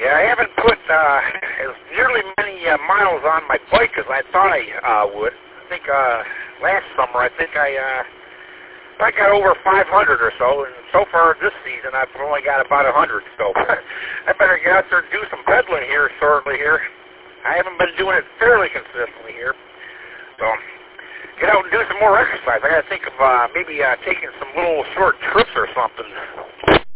Yeah, I haven't put as nearly many miles on my bike as I thought I would. I think last summer, I got over 500 or so, and so far this season I've only got about 100. So I better get out there and do some pedaling here shortly here. I haven't been doing it fairly consistently here, so get out and do some more exercise. I got to think of maybe taking some little short trips or something.